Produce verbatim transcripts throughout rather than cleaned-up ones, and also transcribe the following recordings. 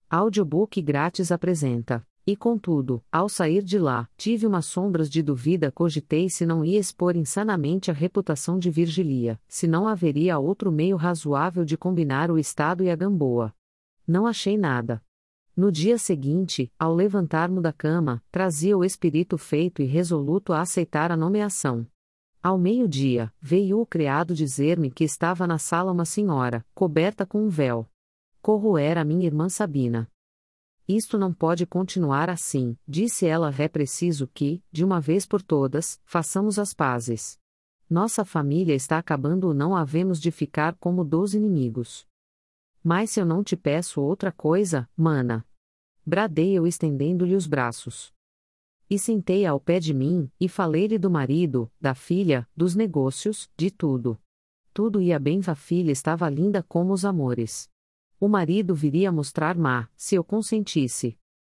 Audiobook grátis apresenta. E contudo, ao sair de lá, tive umas sombras de dúvida, cogitei se não ia expor insanamente a reputação de Virgilia, se não haveria outro meio razoável de combinar o Estado e a Gamboa. Não achei nada. No dia seguinte, ao levantar-me da cama, trazia o espírito feito e resoluto a aceitar a nomeação. Ao meio-dia, veio o criado dizer-me que estava na sala uma senhora, coberta com um véu. Corro era minha irmã Sabina. Isto não pode continuar assim, disse ela. É preciso que, de uma vez por todas, façamos as pazes. Nossa família está acabando, não havemos de ficar como dois inimigos. Mas se eu não te peço outra coisa, mana? Bradei eu estendendo-lhe os braços. E sentei ao pé de mim, e falei-lhe do marido, da filha, dos negócios, de tudo. Tudo ia bem, a filha estava linda como os amores. O marido viria mostrar má, se eu consentisse.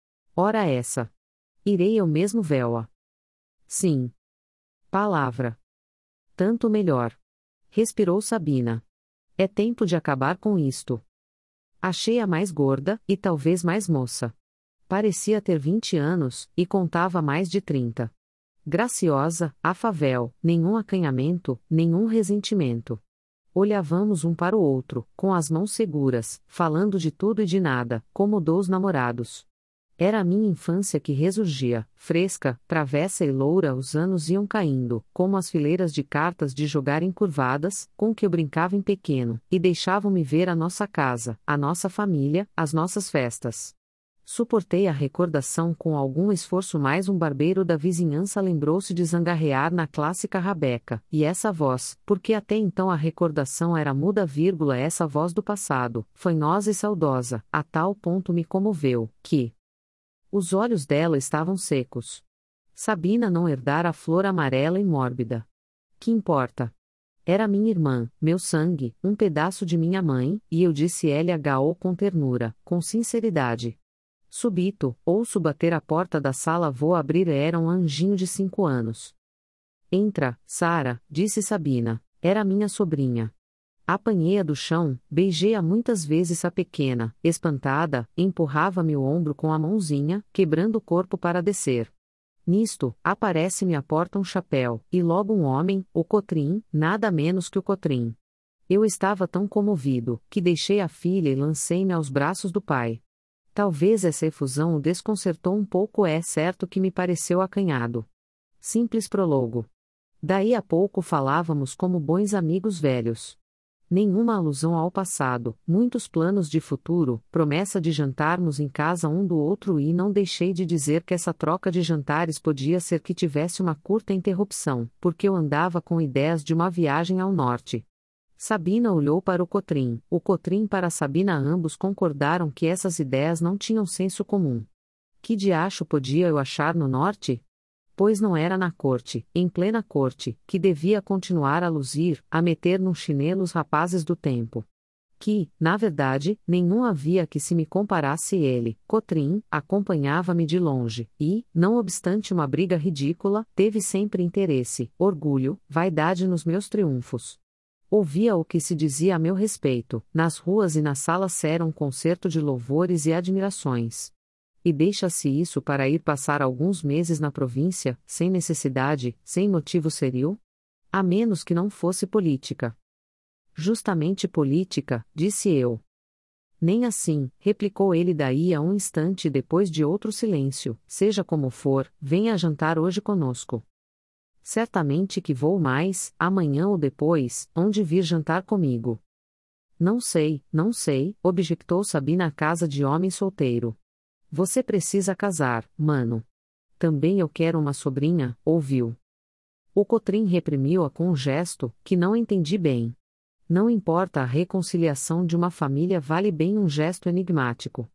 Ora essa. Irei eu mesmo véu-a. Sim. Palavra. Tanto melhor. Respirou Sabina. É tempo de acabar com isto. Achei-a mais gorda, e talvez mais moça. Parecia ter vinte anos, e contava mais de trinta. Graciosa, afável, nenhum acanhamento, nenhum ressentimento. Olhávamos um para o outro, com as mãos seguras, falando de tudo e de nada, como dois namorados. Era a minha infância que ressurgia, fresca, travessa e loura. Os anos iam caindo, como as fileiras de cartas de jogar encurvadas, com que eu brincava em pequeno, e deixavam-me ver a nossa casa, a nossa família, as nossas festas. Suportei a recordação com algum esforço, mas um barbeiro da vizinhança lembrou-se de zangarrear na clássica rabeca, e essa voz, porque até então a recordação era muda vírgula, essa voz do passado, fanhosa e saudosa, a tal ponto me comoveu, que os olhos dela estavam secos. Sabina não herdara a flor amarela e mórbida. Que importa? Era minha irmã, meu sangue, um pedaço de minha mãe, e eu disse L H O com ternura, com sinceridade. Subito, ouço bater a porta da sala, vou abrir. Era um anjinho de cinco anos. Entra, Sara, disse Sabina. Era minha sobrinha. Apanhei-a do chão, beijei-a muitas vezes. A pequena, espantada, empurrava-me o ombro com a mãozinha, quebrando o corpo para descer. Nisto, aparece-me à porta um chapéu, e logo um homem, o Cotrim, nada menos que o Cotrim. Eu estava tão comovido, que deixei a filha e lancei-me aos braços do pai. Talvez essa efusão o desconcertou um pouco, é certo que me pareceu acanhado. Simples prólogo. Daí a pouco falávamos como bons amigos velhos. Nenhuma alusão ao passado, muitos planos de futuro, promessa de jantarmos em casa um do outro, e não deixei de dizer que essa troca de jantares podia ser que tivesse uma curta interrupção, porque eu andava com ideias de uma viagem ao norte. Sabina olhou para o Cotrim, o Cotrim para Sabina. Ambos concordaram que essas ideias não tinham senso comum. Que diacho podia eu achar no norte? Pois não era na corte, em plena corte, que devia continuar a luzir, a meter num chinelo os rapazes do tempo. Que, na verdade, nenhum havia que se me comparasse. Ele, Cotrim, acompanhava-me de longe, e, não obstante uma briga ridícula, teve sempre interesse, orgulho, vaidade nos meus triunfos. Ouvia o que se dizia a meu respeito, nas ruas e nas salas era um concerto de louvores e admirações. E deixa-se isso para ir passar alguns meses na província, sem necessidade, sem motivo serio? A menos que não fosse política. Justamente política, disse eu. Nem assim, replicou ele daí a um instante depois de outro silêncio, seja como for, venha jantar hoje conosco. Certamente que vou mais, amanhã ou depois, onde vir jantar comigo. Não sei, não sei, objectou Sabina. A casa de homem solteiro. Você precisa casar, mano. Também eu quero uma sobrinha, ouviu? O Cotrim reprimiu-a com um gesto, que não entendi bem. Não importa, a reconciliação de uma família vale bem um gesto enigmático.